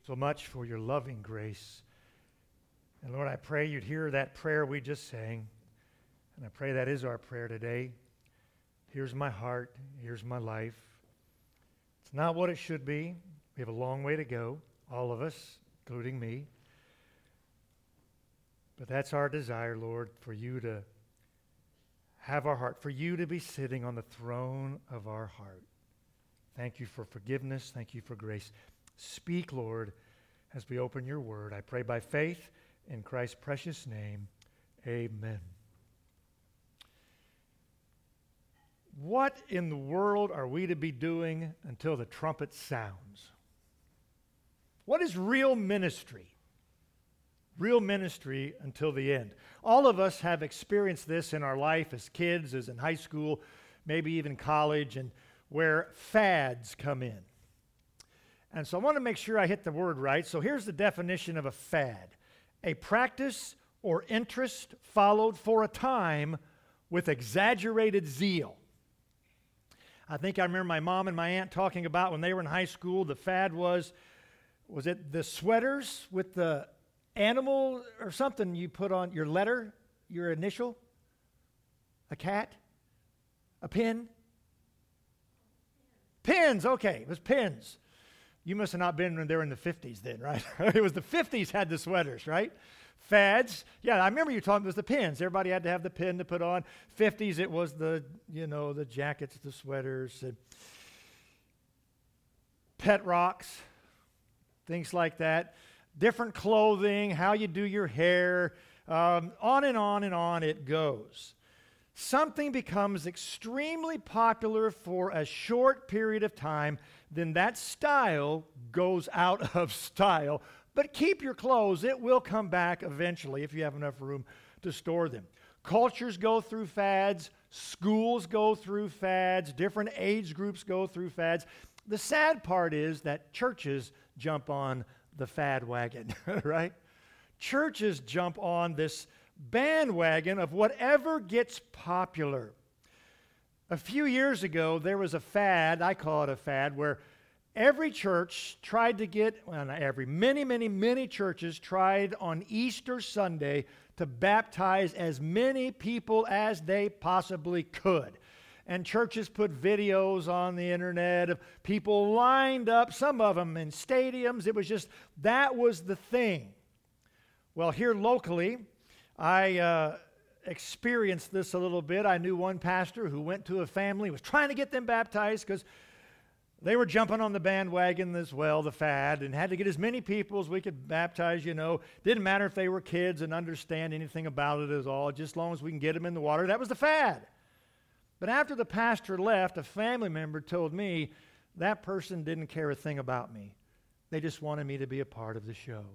So much for your loving grace. And Lord, I pray you'd hear that prayer we just sang. And I pray that is our prayer today. Here's my heart. Here's my life. It's not what it should be. We have a long way to go, all of us, including me. But that's our desire, Lord, for you to have our heart, for you to be sitting on the throne of our heart. Thank you for forgiveness. Thank you for grace. Speak, Lord, as we open your word. I pray by faith in Christ's precious name. Amen. What in the world are we to be doing until the trumpet sounds? What is real ministry? Real ministry until the end. All of us have experienced this in our life as kids, as in high school, maybe even college, and where fads come in. And so I want to make sure I hit the word right. So here's the definition of a fad. A practice or interest followed for a time with exaggerated zeal. I think I remember my mom and my aunt talking about when they were in high school, the fad was it the sweaters with the animal or something you put on your letter, your initial? A cat? A pin? Pins, okay, it was pins. You must have not been there in the 50s then, right? It was the 50s had the sweaters, right? Fads. Yeah, I remember you talking, it was the pins. Everybody had to have the pin to put on. 50s, it was the jackets, the sweaters, pet rocks, things like that. Different clothing, how you do your hair, on and on and on it goes. Something becomes extremely popular for a short period of time, then that style goes out of style. But keep your clothes. It will come back eventually if you have enough room to store them. Cultures go through fads. Schools go through fads. Different age groups go through fads. The sad part is that churches jump on the fad wagon, right? Churches jump on this bandwagon of whatever gets popular. A few years ago, there was a fad, I call it a fad, where every church tried to get, well, not every, many churches tried on Easter Sunday to baptize as many people as they possibly could. And churches put videos on the internet of people lined up, some of them in stadiums. It was just, that was the thing. Well, here locally, I experienced this a little bit. I knew one pastor who went to a family, was trying to get them baptized because they were jumping on the bandwagon as well, the fad, and had to get as many people as we could baptize, Didn't matter if they were kids and understand anything about it at all, just as long as we can get them in the water. That was the fad. But after the pastor left, a family member told me that person didn't care a thing about me. They just wanted me to be a part of the show.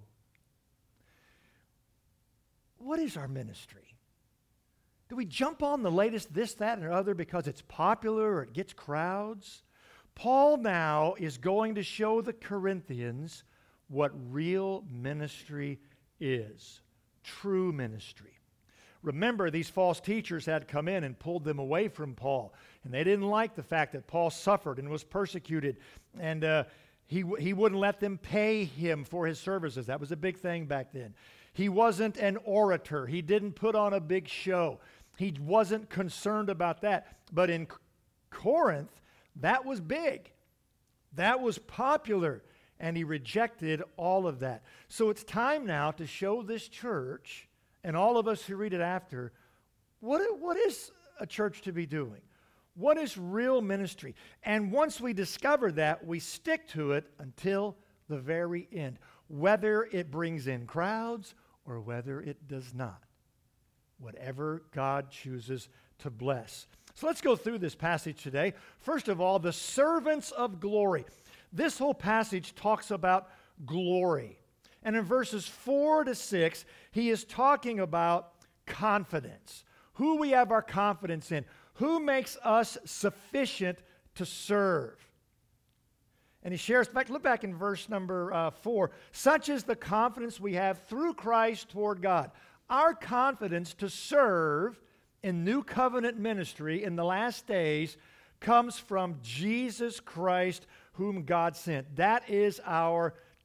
What is our ministry? Do we jump on the latest this, that, and other because it's popular or it gets crowds? Paul now is going to show the Corinthians what real ministry is, true ministry. Remember, these false teachers had come in and pulled them away from Paul, and they didn't like the fact that Paul suffered and was persecuted, and he wouldn't let them pay him for his services. That was a big thing back then. He wasn't an orator. He didn't put on a big show. He wasn't concerned about that. But in Corinth, that was big. That was popular. And he rejected all of that. So it's time now to show this church, and all of us who read it after, what is a church to be doing? What is real ministry? And once we discover that, we stick to it until the very end, whether it brings in crowds or whether it does not. Whatever God chooses to bless. So let's go through this passage today. First of all, the servants of glory. This whole passage talks about glory. And in verses 4 to 6, he is talking about confidence. Who we have our confidence in. Who makes us sufficient to serve. And he shares, in fact, look back in verse number 4. Such is the confidence we have through Christ toward God. Our confidence to serve in new covenant ministry in the last days comes from Jesus Christ, whom God sent. That is our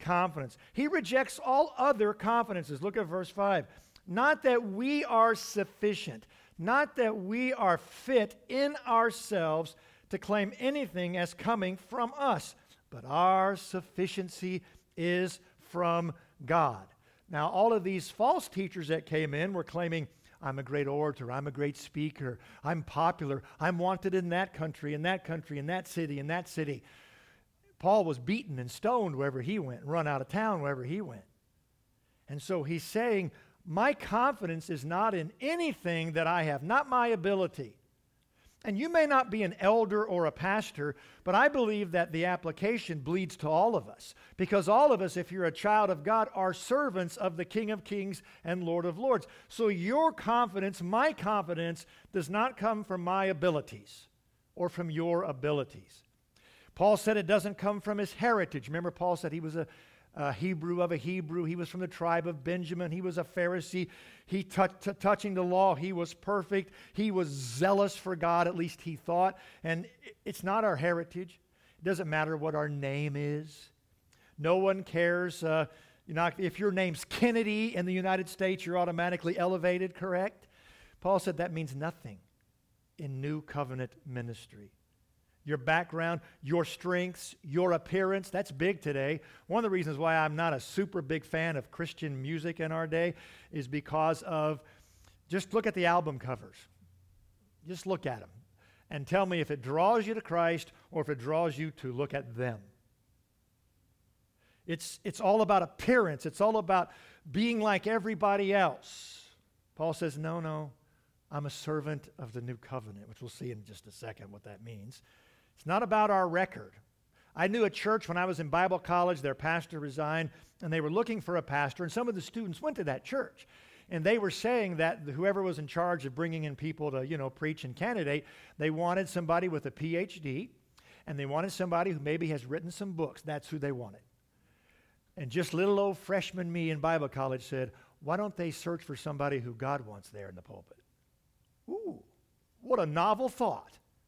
confidence. He rejects all other confidences. Look at verse 5. Not that we are sufficient, not that we are fit in ourselves to claim anything as coming from us, but our sufficiency is from God. Now, all of these false teachers that came in were claiming, I'm a great orator, I'm a great speaker, I'm popular, I'm wanted in that country, in that country, in that city, in that city. Paul was beaten and stoned wherever he went, and run out of town wherever he went. And so he's saying, my confidence is not in anything that I have, not my ability. And you may not be an elder or a pastor, but I believe that the application bleeds to all of us. Because all of us, if you're a child of God, are servants of the King of Kings and Lord of Lords. So your confidence, my confidence, does not come from my abilities or from your abilities. Paul said it doesn't come from his heritage. Remember, Paul said he was a Hebrew of a Hebrew. He was from the tribe of Benjamin. He was a Pharisee. He touching the law, he was perfect. He was zealous for God, at least he thought. And it's not our heritage. It doesn't matter what our name is. No one cares. If your name's Kennedy in the United States, you're automatically elevated, correct? Paul said that means nothing in New Covenant ministry. Your background, your strengths, your appearance, that's big today. One of the reasons why I'm not a super big fan of Christian music in our day is because of, just look at the album covers. Just look at them and tell me if it draws you to Christ or if it draws you to look at them. It's all about appearance. It's all about being like everybody else. Paul says, no, I'm a servant of the new covenant, which we'll see in just a second what that means. It's not about our record. I knew a church when I was in Bible college, their pastor resigned, and they were looking for a pastor, and some of the students went to that church. And they were saying that whoever was in charge of bringing in people to, preach and candidate, they wanted somebody with a PhD, and they wanted somebody who maybe has written some books. That's who they wanted. And just little old freshman me in Bible college said, why don't they search for somebody who God wants there in the pulpit? Ooh, what a novel thought.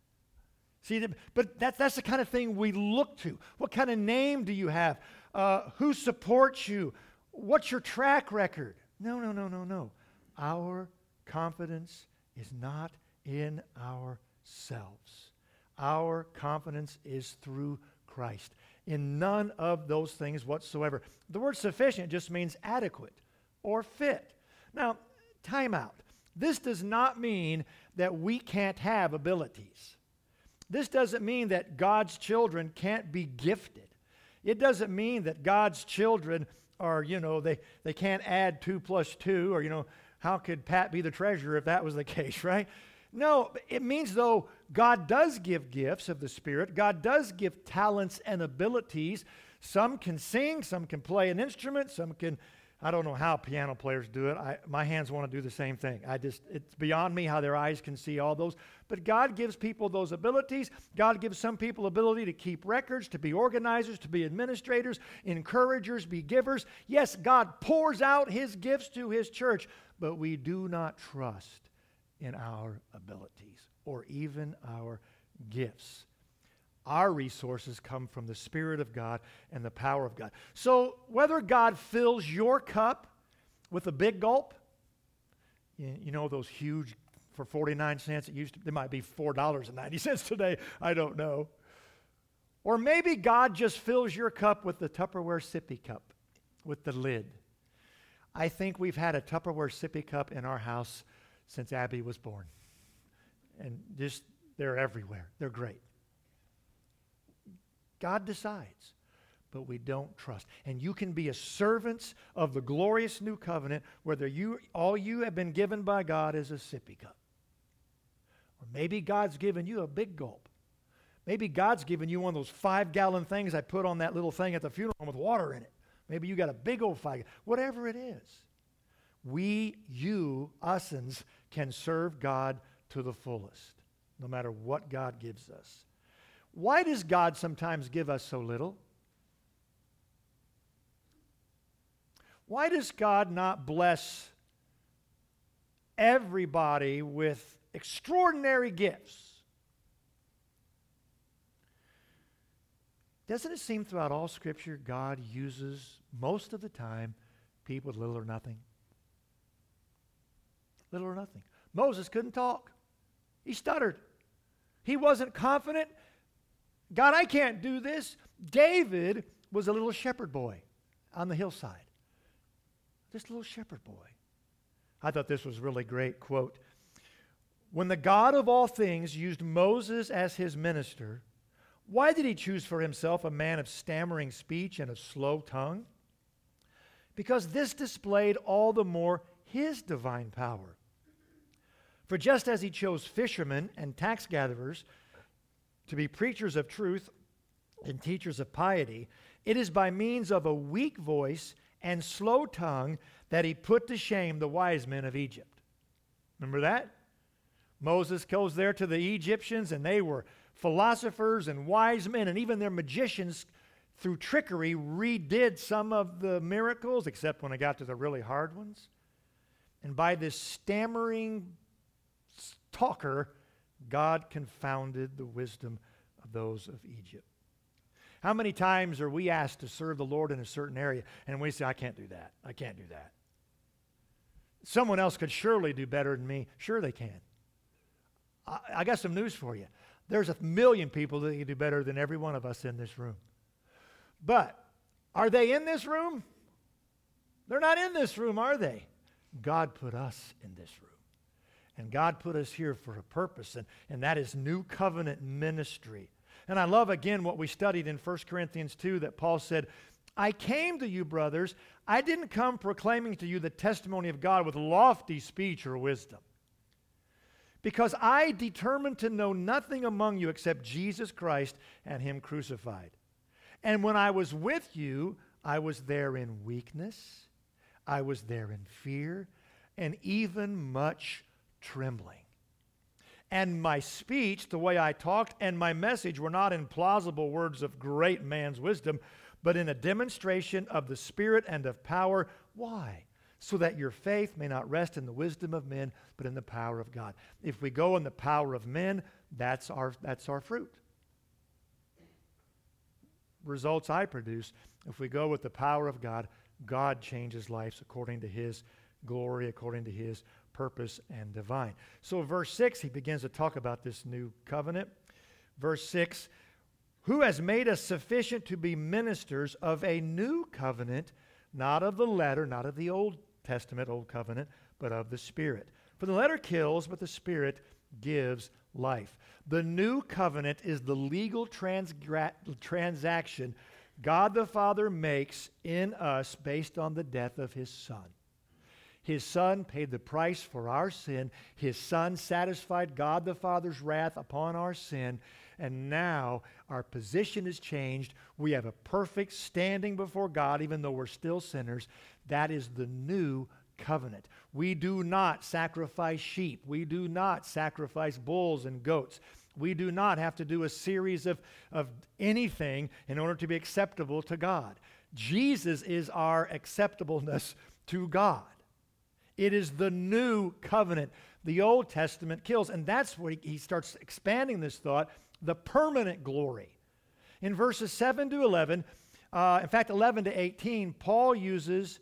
See, but that's the kind of thing we look to. What kind of name do you have? Who supports you? What's your track record? No. Our confidence is not in ourselves. Our confidence is through Christ. In none of those things whatsoever. The word sufficient just means adequate or fit. Now, time out. This does not mean that we can't have abilities. This doesn't mean that God's children can't be gifted. It doesn't mean that God's children are, they can't add 2 plus 2, or, how could Pat be the treasurer if that was the case, right? No, it means, though, God does give gifts of the Spirit. God does give talents and abilities. Some can sing, some can play an instrument, some can, I don't know how piano players do it. My hands want to do the same thing. It's beyond me how their eyes can see all those. But God gives people those abilities. God gives some people ability to keep records, to be organizers, to be administrators, encouragers, be givers. Yes, God pours out His gifts to His church, but we do not trust in our abilities or even our gifts. Our resources come from the Spirit of God and the power of God. So whether God fills your cup with a big gulp, those huge, for 49 cents, they might be $4.90 today, I don't know. Or maybe God just fills your cup with the Tupperware sippy cup with the lid. I think we've had a Tupperware sippy cup in our house since Abby was born. And they're everywhere. They're great. God decides, but we don't trust. And you can be a servant of the glorious new covenant, whether all you have been given by God is a sippy cup. Or maybe God's given you a big gulp. Maybe God's given you one of those 5-gallon things I put on that little thing at the funeral home with water in it. Maybe you got a big old 5, whatever it is. Us'ns, can serve God to the fullest, no matter what God gives us. Why does God sometimes give us so little? Why does God not bless everybody with extraordinary gifts? Doesn't it seem throughout all Scripture God uses most of the time people with little or nothing? Little or nothing. Moses couldn't talk. He stuttered. He wasn't confident. God, I can't do this. David was a little shepherd boy on the hillside. This little shepherd boy. I thought this was a really great quote. When the God of all things used Moses as his minister, why did he choose for himself a man of stammering speech and a slow tongue? Because this displayed all the more his divine power. For just as he chose fishermen and tax gatherers to be preachers of truth and teachers of piety, it is by means of a weak voice and slow tongue that he put to shame the wise men of Egypt. Remember that? Moses goes there to the Egyptians, and they were philosophers and wise men, and even their magicians, through trickery, redid some of the miracles, except when it got to the really hard ones. And by this stammering talker, God confounded the wisdom of those of Egypt. How many times are we asked to serve the Lord in a certain area, and we say, I can't do that. I can't do that. Someone else could surely do better than me. Sure they can. I got some news for you. There's 1 million people that can do better than every one of us in this room. But are they in this room? They're not in this room, are they? God put us in this room. And God put us here for a purpose, and that is new covenant ministry. And I love, again, what we studied in 1 Corinthians 2, that Paul said, I came to you, brothers. I didn't come proclaiming to you the testimony of God with lofty speech or wisdom, because I determined to know nothing among you except Jesus Christ and him crucified. And when I was with you, I was there in weakness, I was there in fear, and even much trembling. And my speech, the way I talked, and my message were not in plausible words of great man's wisdom, but in a demonstration of the Spirit and of power. Why? So that your faith may not rest in the wisdom of men, but in the power of God. If we go in the power of men, that's our fruit. Results I produce. If we go with the power of God, God changes lives according to his glory, according to his purpose and divine. So verse 6, he begins to talk about this new covenant. Verse 6, who has made us sufficient to be ministers of a new covenant, not of the letter, not of the Old Testament, Old Covenant, but of the Spirit. For the letter kills, but the Spirit gives life. The new covenant is the legal transaction God the Father makes in us based on the death of his Son. His Son paid the price for our sin. His Son satisfied God the Father's wrath upon our sin. And now our position is changed. We have a perfect standing before God, even though we're still sinners. That is the new covenant. We do not sacrifice sheep. We do not sacrifice bulls and goats. We do not have to do a series of anything in order to be acceptable to God. Jesus is our acceptableness to God. It is the new covenant. The Old Testament kills. And that's where he starts expanding this thought, the permanent glory. In verses 7 to 11, in fact, 11 to 18, Paul uses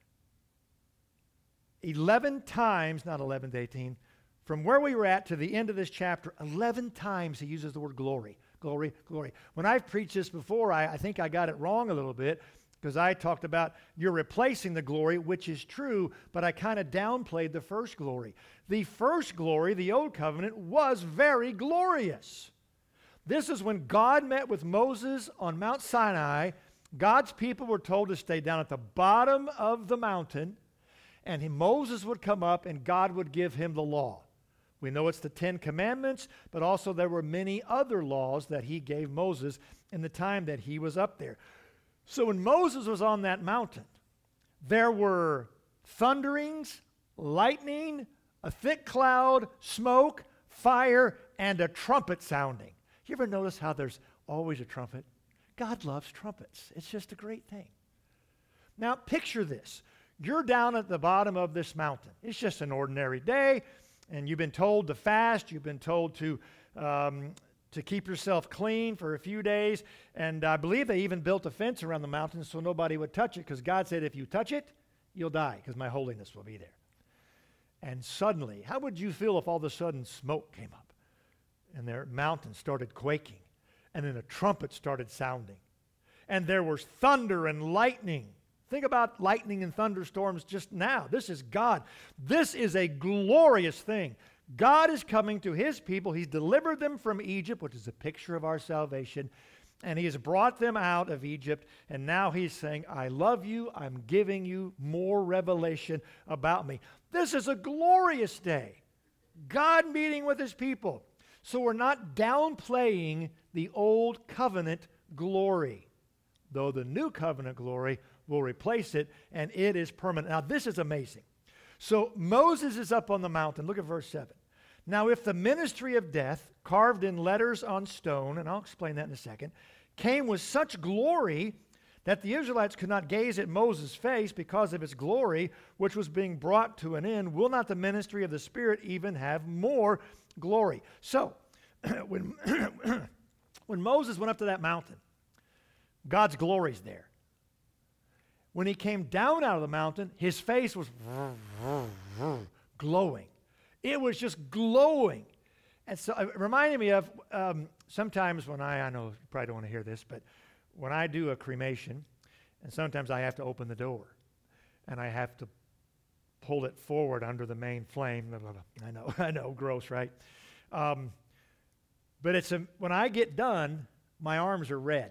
11 times, not 11 to 18, from where we were at to the end of this chapter, 11 times he uses the word glory, glory, glory. When I've preached this before, I think I got it wrong a little bit, because I talked about you're replacing the glory, which is true, but I kind of downplayed the first glory. The first glory, the Old Covenant, was very glorious. This is when God met with Moses on Mount Sinai. God's people were told to stay down at the bottom of the mountain, and Moses would come up and God would give him the law. We know it's the 10 Commandments, but also there were many other laws that he gave Moses in the time that he was up there. So when Moses was on that mountain, there were thunderings, lightning, a thick cloud, smoke, fire, and a trumpet sounding. You ever notice how there's always a trumpet? God loves trumpets. It's just a great thing. Now picture this. You're down at the bottom of this mountain. It's just an ordinary day, and you've been told to fast. You've been told to to keep yourself clean for a few days. And I believe they even built a fence around the mountain so nobody would touch it, because God said, if you touch it, you'll die, because my holiness will be there. And suddenly, how would you feel if all of a sudden smoke came up and their mountain started quaking and then a trumpet started sounding and there was thunder and lightning? Think about lightning and thunderstorms just now. This is God. This is a glorious thing. God is coming to his people. He's delivered them from Egypt, which is a picture of our salvation, and he has brought them out of Egypt, and now he's saying, I love you. I'm giving you more revelation about me. This is a glorious day. God meeting with his people. So we're not downplaying the old covenant glory, though the new covenant glory will replace it, and it is permanent. Now, this is amazing. So Moses is up on the mountain. Look at verse 7. Now, if the ministry of death, carved in letters on stone, and I'll explain that in a second, came with such glory that the Israelites could not gaze at Moses' face because of its glory, which was being brought to an end, will not the ministry of the Spirit even have more glory? So, when Moses went up to that mountain, God's glory's there. When he came down out of the mountain, his face was glowing. It was just glowing. And so it reminded me of sometimes when I know you probably don't want to hear this, but when I do a cremation, and sometimes I have to open the door, and I have to pull it forward under the main flame. I know, gross, right? But when I get done, my arms are red.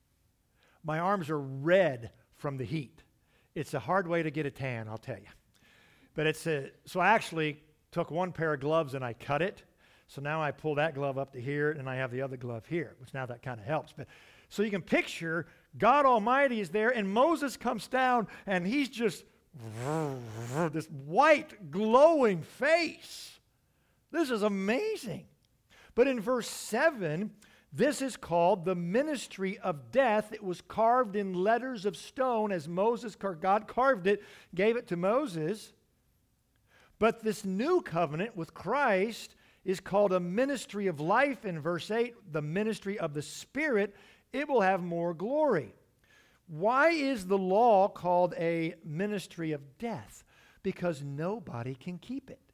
My arms are red from the heat. It's a hard way to get a tan, I'll tell you. But so I actually took one pair of gloves and I cut it. So now I pull that glove up to here and I have the other glove here, which now that kind of helps. But so you can picture God Almighty is there and Moses comes down and he's just this white glowing face. This is amazing. But in verse 7, this is called the ministry of death. It was carved in letters of stone as God carved it, gave it to Moses. But this new covenant with Christ is called a ministry of life in verse 8, the ministry of the Spirit. It will have more glory. Why is the law called a ministry of death? Because nobody can keep it.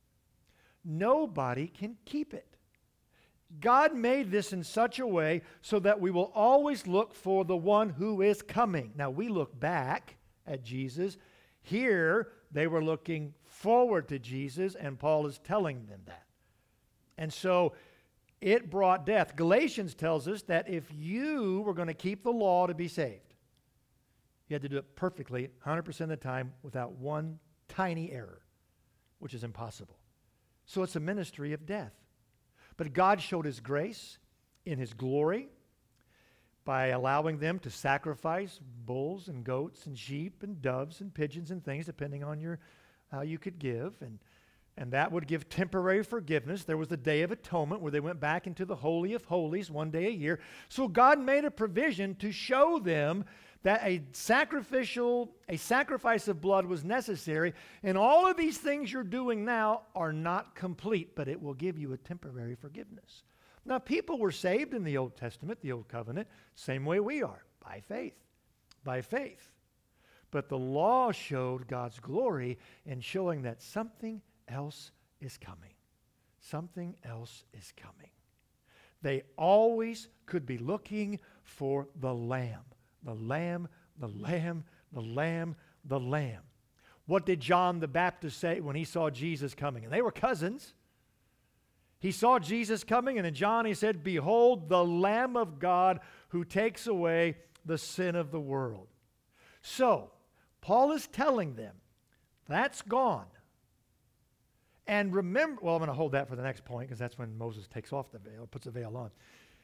Nobody can keep it. God made this in such a way so that we will always look for the one who is coming. Now, we look back at Jesus. Here, they were looking forward to Jesus, and Paul is telling them that. And so, it brought death. Galatians tells us that if you were going to keep the law to be saved, you had to do it perfectly, 100% of the time, without one tiny error, which is impossible. So it's a ministry of death. But God showed his grace in his glory by allowing them to sacrifice bulls and goats and sheep and doves and pigeons and things, depending on how you could give. And that would give temporary forgiveness. There was the Day of Atonement where they went back into the Holy of Holies one day a year. So God made a provision to show them that a sacrifice of blood was necessary, and all of these things you're doing now are not complete, but it will give you a temporary forgiveness. Now, people were saved in the Old Testament, the Old Covenant, same way we are, by faith. By faith. But the law showed God's glory in showing that something else is coming. Something else is coming. They always could be looking for the Lamb. The Lamb, the Lamb, the Lamb, the Lamb. What did John the Baptist say when he saw Jesus coming? And they were cousins. He saw Jesus coming, and in John he said, "Behold, the Lamb of God who takes away the sin of the world." So, Paul is telling them, that's gone. And remember, well, I'm going to hold that for the next point, because that's when Moses takes off the veil, puts the veil on.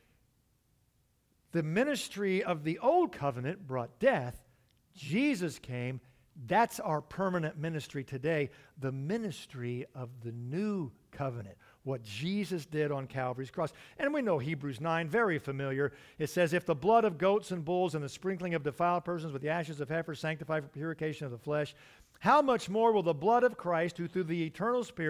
The ministry of the old covenant brought death. Jesus came. That's our permanent ministry today. The ministry of the new covenant. What Jesus did on Calvary's cross. And we know Hebrews 9, very familiar. It says, if the blood of goats and bulls and the sprinkling of defiled persons with the ashes of heifers sanctify for purification of the flesh, how much more will the blood of Christ, who through the eternal Spirit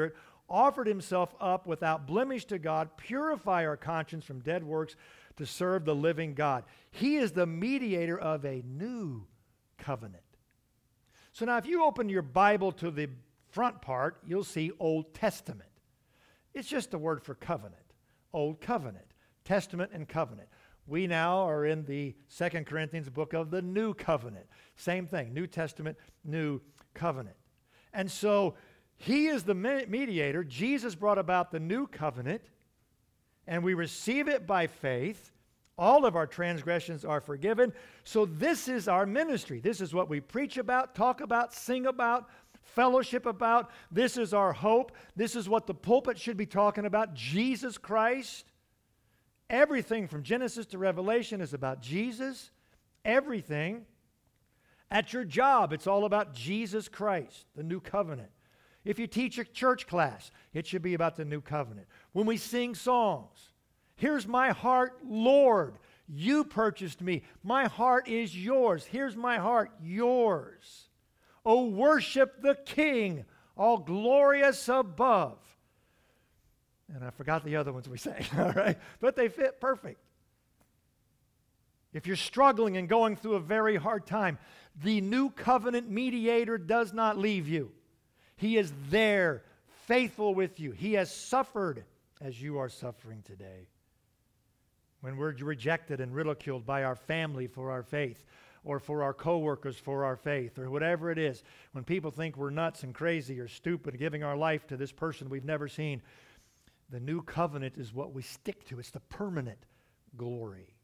offered himself up without blemish to God, purify our conscience from dead works to serve the living God. He is the mediator of a new covenant. So now if you open your Bible to the front part, you'll see Old Testament. It's just a word for covenant. Old covenant, Testament and covenant. We now are in the 2 Corinthians book of the New Covenant. Same thing, New Testament, New Covenant. And so he is the mediator. Jesus brought about the new covenant, and we receive it by faith. All of our transgressions are forgiven. So this is our ministry. This is what we preach about, talk about, sing about, fellowship about. This is our hope. This is what the pulpit should be talking about, Jesus Christ. Everything from Genesis to Revelation is about Jesus. Everything. At your job, it's all about Jesus Christ, the new covenant. If you teach a church class, it should be about the new covenant. When we sing songs, here's my heart, Lord. You purchased me. My heart is yours. Here's my heart, yours. Oh, worship the King, all glorious above. And I forgot the other ones we sang, all right? But they fit perfect. If you're struggling and going through a very hard time, the new covenant mediator does not leave you. He is there, faithful with you. He has suffered as you are suffering today. When we're rejected and ridiculed by our family for our faith, or for our coworkers for our faith, or whatever it is, when people think we're nuts and crazy or stupid, giving our life to this person we've never seen, the new covenant is what we stick to. It's the permanent glory.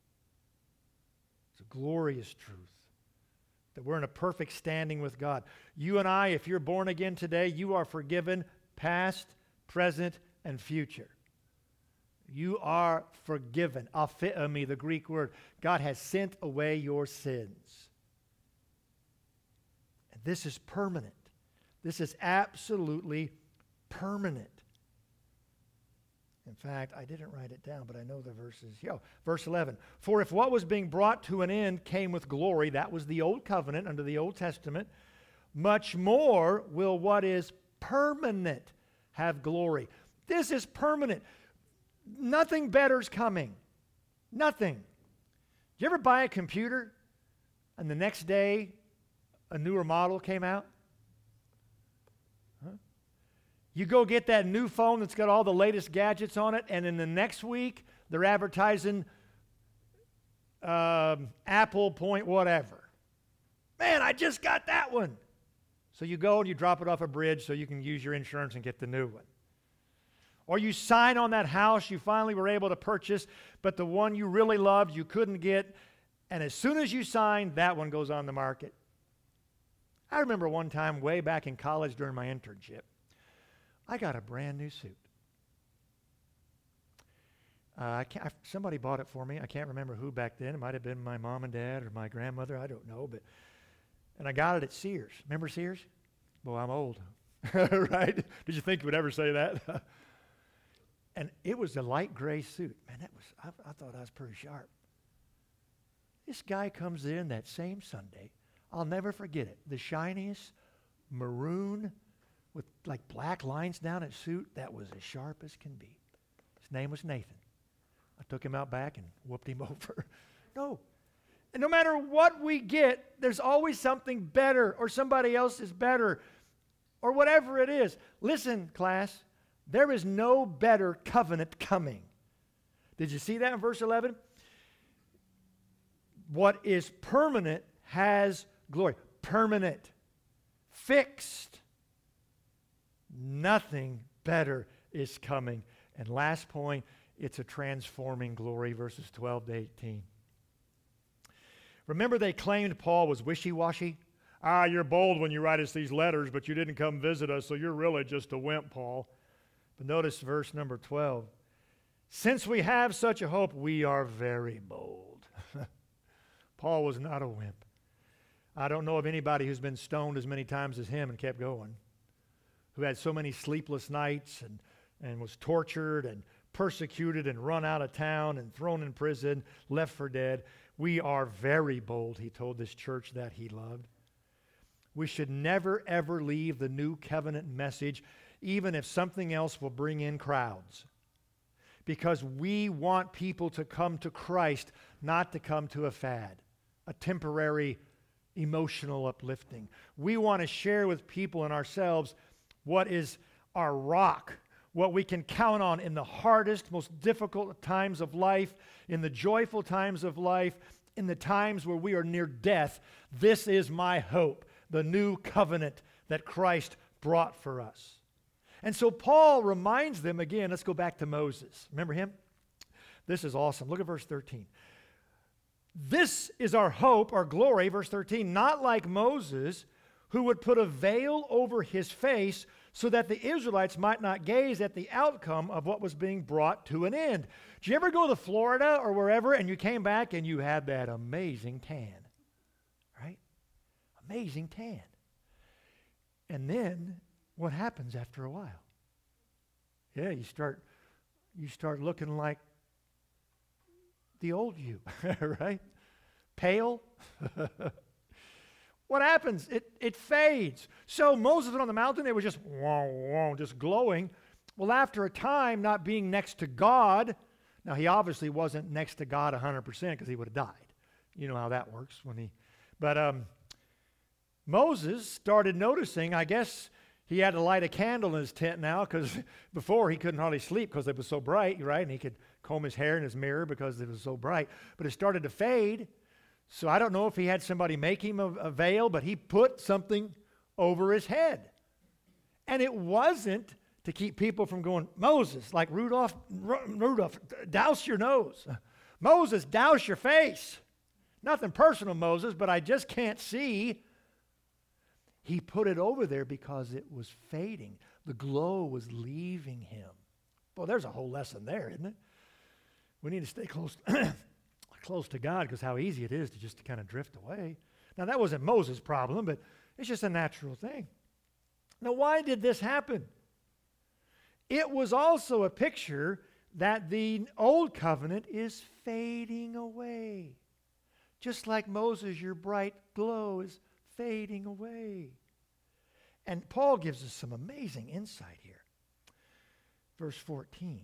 It's a glorious truth that we're in a perfect standing with God. You and I, if you're born again today, you are forgiven past, present, and future. You are forgiven. Aphiemi, the Greek word. God has sent away your sins. And this is permanent. This is absolutely permanent. In fact, I didn't write it down, but I know the verses. Verse 11. For if what was being brought to an end came with glory, that was the old covenant under the Old Testament, much more will what is permanent have glory. This is permanent. Nothing better's coming. Nothing. Did you ever buy a computer and the next day a newer model came out? Huh? You go get that new phone that's got all the latest gadgets on it, and in the next week they're advertising Apple point whatever. Man, I just got that one. So you go and you drop it off a bridge so you can use your insurance and get the new one. Or you sign on that house you finally were able to purchase, but the one you really loved you couldn't get, and as soon as you sign, that one goes on the market. I remember one time way back in college during my internship, I got a brand new suit. Somebody bought it for me. I can't remember who back then. It might have been my mom and dad or my grandmother. I don't know. And I got it at Sears. Remember Sears? Well, I'm old. Right? Did you think you would ever say that? And it was a light gray suit. Man, I thought I was pretty sharp. This guy comes in that same Sunday. I'll never forget it. The shiniest maroon with like black lines down his suit that was as sharp as can be. His name was Nathan. I took him out back and whooped him over. No. And no matter what we get, there's always something better or somebody else is better or whatever it is. Listen, class. There is no better covenant coming. Did you see that in verse 11? What is permanent has glory. Permanent. Fixed. Nothing better is coming. And last point, it's a transforming glory, verses 12 to 18. Remember they claimed Paul was wishy-washy? You're bold when you write us these letters, but you didn't come visit us, so you're really just a wimp, Paul. But notice verse number 12. Since we have such a hope, we are very bold. Paul was not a wimp. I don't know of anybody who's been stoned as many times as him and kept going, who had so many sleepless nights and was tortured and persecuted and run out of town and thrown in prison, left for dead. We are very bold, he told this church that he loved. We should never, ever leave the new covenant message even if something else will bring in crowds. Because we want people to come to Christ, not to come to a fad, a temporary emotional uplifting. We want to share with people and ourselves what is our rock, what we can count on in the hardest, most difficult times of life, in the joyful times of life, in the times where we are near death. This is my hope, the new covenant that Christ brought for us. And so Paul reminds them again, let's go back to Moses. Remember him? This is awesome. Look at verse 13. This is our hope, our glory, verse 13, not like Moses, who would put a veil over his face so that the Israelites might not gaze at the outcome of what was being brought to an end. Did you ever go to Florida or wherever and you came back and you had that amazing tan? Right? Amazing tan. And then what happens after a while? Yeah, you start looking like the old you, right? Pale. What happens? It fades. So Moses went on the mountain, it was just just glowing. Well, after a time, not being next to God, now he obviously wasn't next to God 100% because he would have died. You know how that works but Moses started noticing, I guess he had to light a candle in his tent now because before he couldn't hardly sleep because it was so bright, right? And he could comb his hair in his mirror because it was so bright. But it started to fade. So I don't know if he had somebody make him a veil, but he put something over his head. And it wasn't to keep people from going, Moses, like Rudolph, douse your nose. Moses, douse your face. Nothing personal, Moses, but I just can't see. He put it over there because it was fading. The glow was leaving him. Well, there's a whole lesson there, isn't it? We need to stay close to God because how easy it is to just kind of drift away. Now, that wasn't Moses' problem, but it's just a natural thing. Now, why did this happen? It was also a picture that the old covenant is fading away. Just like Moses, your bright glow is fading away. And Paul gives us some amazing insight here. Verse 14.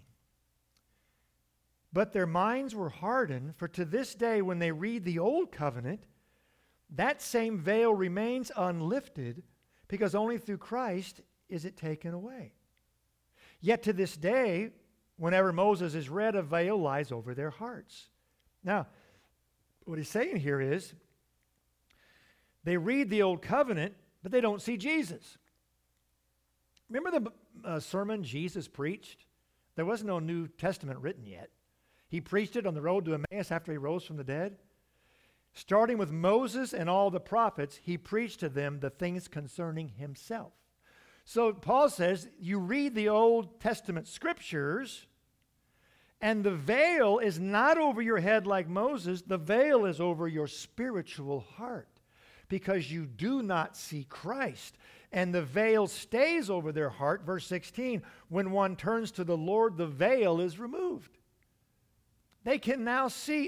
But their minds were hardened, for to this day when they read the old covenant, that same veil remains unlifted, because only through Christ is it taken away. Yet to this day, whenever Moses is read, a veil lies over their hearts. Now, what he's saying here is, they read the old covenant, but they don't see Jesus. Remember the sermon Jesus preached? There was no New Testament written yet. He preached it on the road to Emmaus after he rose from the dead. Starting with Moses and all the prophets, he preached to them the things concerning himself. So Paul says, you read the Old Testament scriptures, and the veil is not over your head like Moses. The veil is over your spiritual heart, because you do not see Christ. And the veil stays over their heart. Verse 16, when one turns to the Lord, the veil is removed. They can now see,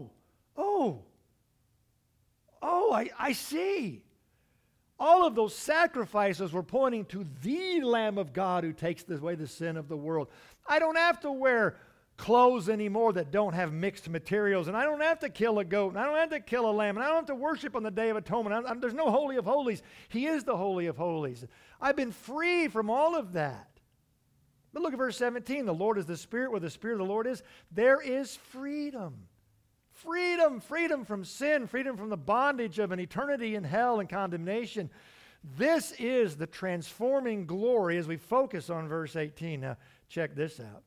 I see. All of those sacrifices were pointing to the Lamb of God who takes away the sin of the world. I don't have to wear clothes anymore that don't have mixed materials, and I don't have to kill a goat, and I don't have to kill a lamb, and I don't have to worship on the Day of Atonement. There's no Holy of Holies. He is the Holy of Holies. I've been free from all of that. But look at verse 17. The Lord is the Spirit. Where the Spirit of the Lord is, there is freedom. Freedom from sin, freedom from the bondage of an eternity in hell and condemnation. This is the transforming glory as we focus on verse 18. Now, check this out.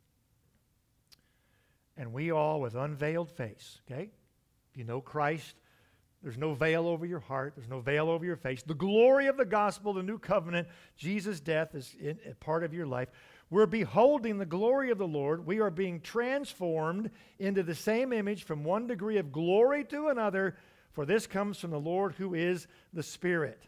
And we all with unveiled face, okay? If you know Christ, there's no veil over your heart. There's no veil over your face. The glory of the gospel, the new covenant, Jesus' death is a part of your life. We're beholding the glory of the Lord. We are being transformed into the same image from one degree of glory to another, for this comes from the Lord who is the Spirit.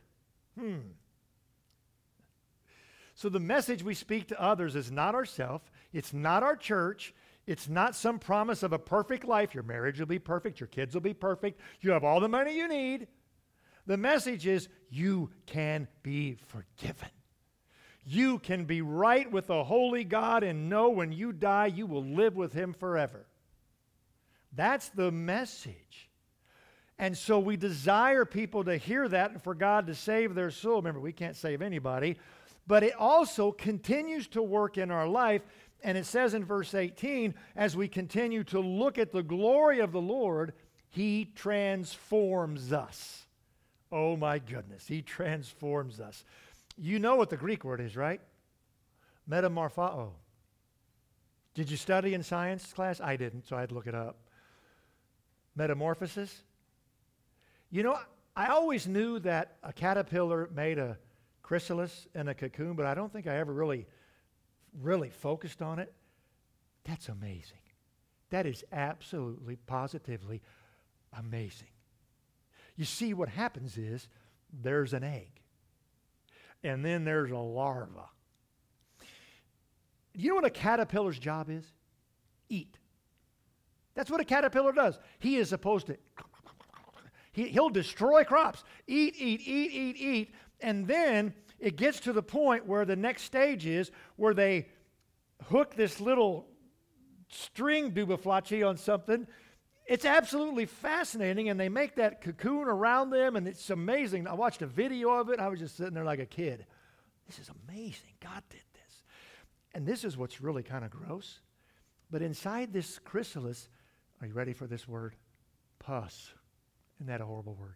So the message we speak to others is not ourselves. It's not our church. It's not some promise of a perfect life. Your marriage will be perfect. Your kids will be perfect. You have all the money you need. The message is you can be forgiven. You can be right with the holy God and know when you die, you will live with him forever. That's the message. And so we desire people to hear that and for God to save their soul. Remember, we can't save anybody, but it also continues to work in our life. And it says in verse 18, as we continue to look at the glory of the Lord, he transforms us. Oh my goodness, he transforms us. You know what the Greek word is, right? Metamorpho. Did you study in science class? I didn't, so I had to look it up. Metamorphosis. You know, I always knew that a caterpillar made a chrysalis and a cocoon, but I don't think I ever really focused on it. That's amazing. That is absolutely, positively amazing. You see, what happens is there's an egg, and then there's a larva. You know what a caterpillar's job is? Eat. That's what a caterpillar does. He is supposed to, he'll destroy crops. Eat, and then it gets to the point where the next stage is where they hook this little string dubaflachi on something. It's absolutely fascinating, and they make that cocoon around them, and it's amazing. I watched a video of it. I was just sitting there like a kid. This is amazing. God did this. And this is what's really kind of gross. But inside this chrysalis, are you ready for this word? Pus. Isn't that a horrible word?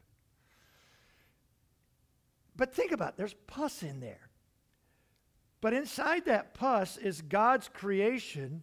But think about it. There's pus in there. But inside that pus is God's creation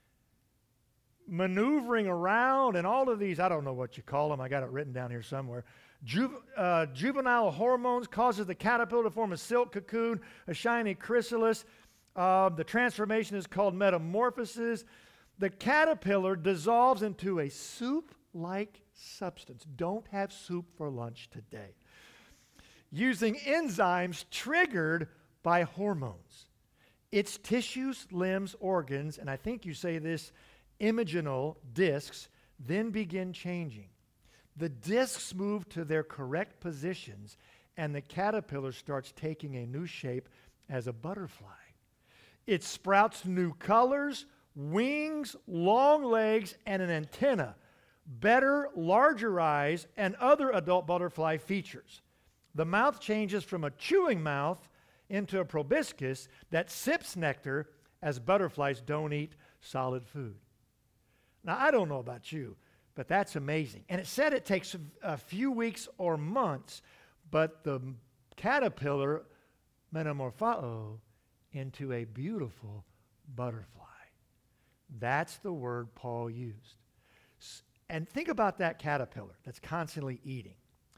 maneuvering around, and all of these, I don't know what you call them. I got it written down here somewhere. Juvenile hormones causes the caterpillar to form a silk cocoon, a shiny chrysalis. The transformation is called metamorphosis. The caterpillar dissolves into a soup-like substance. Don't have soup for lunch today. Using enzymes triggered by hormones. Its tissues, limbs, organs, and I think you say this, imaginal discs, then begin changing. The discs move to their correct positions, and the caterpillar starts taking a new shape as a butterfly. It sprouts new colors, wings, long legs, and an antenna, better, larger eyes, and other adult butterfly features. The mouth changes from a chewing mouth into a proboscis that sips nectar, as butterflies don't eat solid food. Now, I don't know about you, but that's amazing. And it said it takes a few weeks or months, but the caterpillar metamorpho into a beautiful butterfly. That's the word Paul used. And think about that caterpillar that's constantly eating.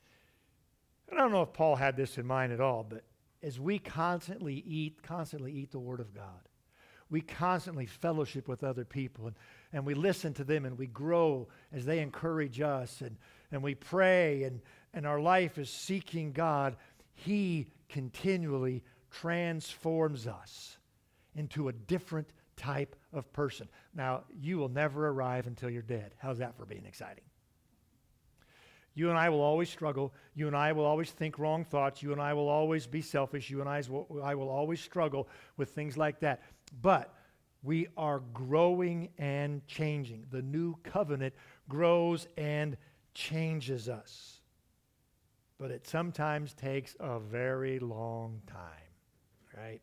I don't know if Paul had this in mind at all, but as we constantly eat the Word of God, we constantly fellowship with other people, and we listen to them, and we grow as they encourage us, and we pray, and our life is seeking God. He continually transforms us into a different type of person. Now, you will never arrive until you're dead. How's that for being exciting? You and I will always struggle. You and I will always think wrong thoughts. You and I will always be selfish. You and I will always struggle with things like that. But we are growing and changing. The new covenant grows and changes us. But it sometimes takes a very long time, right?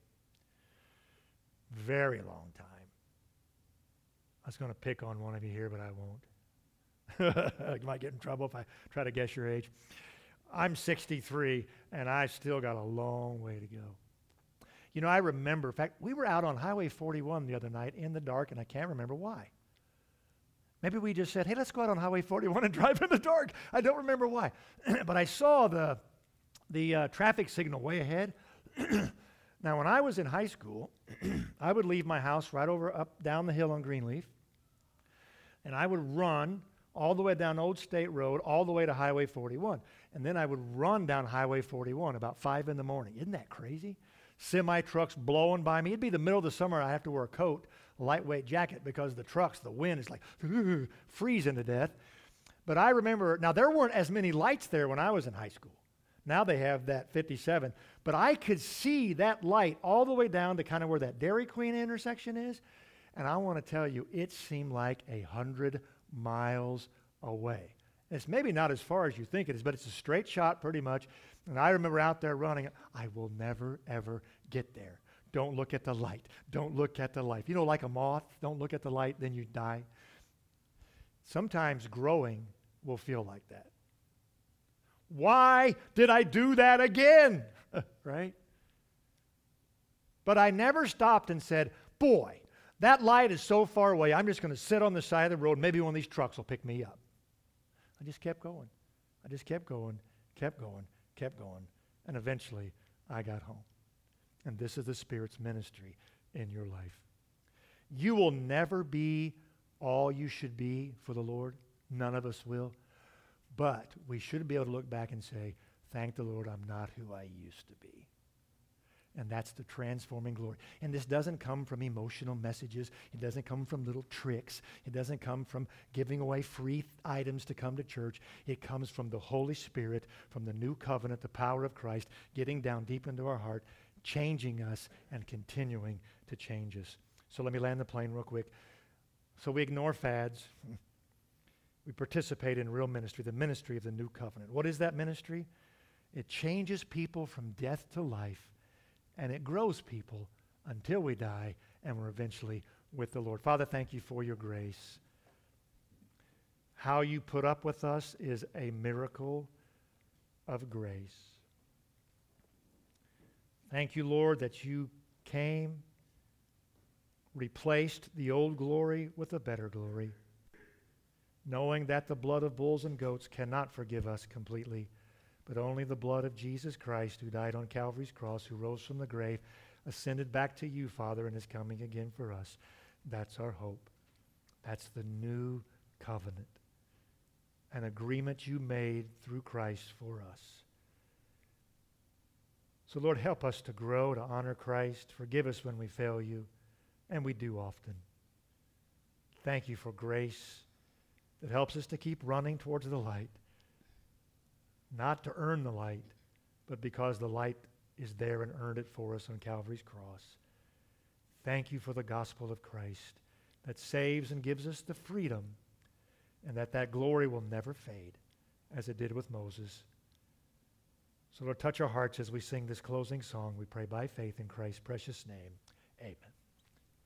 Very long time. I was going to pick on one of you here, but I won't. You might get in trouble if I try to guess your age. I'm 63, and I still got a long way to go. You know, I remember, in fact, we were out on Highway 41 the other night in the dark, and I can't remember why. Maybe we just said, hey, let's go out on Highway 41 and drive in the dark. I don't remember why. But I saw the traffic signal way ahead. Now, when I was in high school, I would leave my house right up down the hill on Greenleaf, and I would run all the way down Old State Road, all the way to Highway 41. And then I would run down Highway 41 about 5 in the morning. Isn't that crazy? Semi-trucks blowing by me. It'd be the middle of the summer. I have to wear a coat, a lightweight jacket, because the trucks, the wind is like freezing to death. But I remember, now there weren't as many lights there when I was in high school. Now they have that 57. But I could see that light all the way down to kind of where that Dairy Queen intersection is. And I want to tell you, it seemed like 100 miles away. It's maybe not as far as you think it is, but it's a straight shot pretty much. And I remember out there running, I will never, ever get there. Don't look at the light. Don't look at the light. You know, like a moth, don't look at the light, then you die. Sometimes growing will feel like that. Why did I do that again? Right? But I never stopped and said, boy, that light is so far away, I'm just going to sit on the side of the road. Maybe one of these trucks will pick me up. I just kept going. I just kept going, kept going, kept going. And eventually, I got home. And this is the Spirit's ministry in your life. You will never be all you should be for the Lord. None of us will. But we should be able to look back and say, thank the Lord, I'm not who I used to be. And that's the transforming glory. And this doesn't come from emotional messages. It doesn't come from little tricks. It doesn't come from giving away free items to come to church. It comes from the Holy Spirit, from the new covenant, the power of Christ, getting down deep into our heart, changing us, and continuing to change us. So let me land the plane real quick. So we ignore fads. We participate in real ministry, the ministry of the new covenant. What is that ministry? It changes people from death to life, and it grows people until we die and we're eventually with the Lord. Father, thank you for your grace. How you put up with us is a miracle of grace. Thank you, Lord, that you came, replaced the old glory with a better glory, knowing that the blood of bulls and goats cannot forgive us completely, but only the blood of Jesus Christ, who died on Calvary's cross, who rose from the grave, ascended back to you, Father, and is coming again for us. That's our hope. That's the new covenant, an agreement you made through Christ for us. So, Lord, help us to grow, to honor Christ. Forgive us when we fail you, and we do often. Thank you for grace that helps us to keep running towards the light, not to earn the light, but because the light is there and earned it for us on Calvary's cross. Thank you for the gospel of Christ that saves and gives us the freedom, and that glory will never fade as it did with Moses. So Lord, touch our hearts as we sing this closing song. We pray by faith in Christ's precious name. Amen.